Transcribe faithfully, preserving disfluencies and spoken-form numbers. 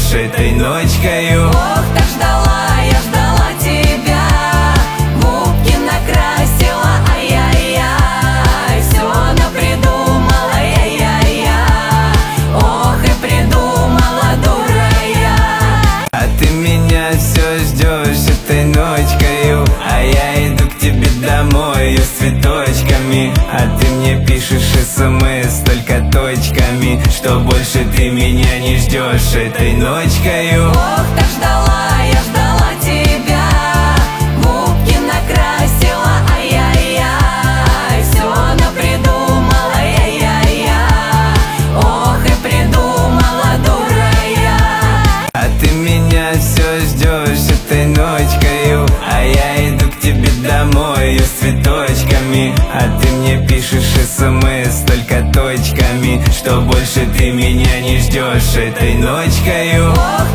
ждешь этой ночкою. Ох, так ждала, я ждала тебя, губки накрасила, ай-яй-яй, все напридумала, яй-яй-яй, ох и придумала, дура я. А ты меня все ждешь этой ночкою, а я иду к тебе домой с цветочками. А ты мне пишешь смс только точками, что больше ты меня не ждешь этой ночкою. Ох, так ждала, я ждала тебя, губки накрасила, ай-яй-яй, все напридумала, яй-яй-яй, ох и придумала, дура я. А ты меня все ждешь этой ночкою, а я иду к тебе домой с цветочками. А ты мне пишешь смс только точками, что больше ты меня не ждешь этой ночкою. Ох,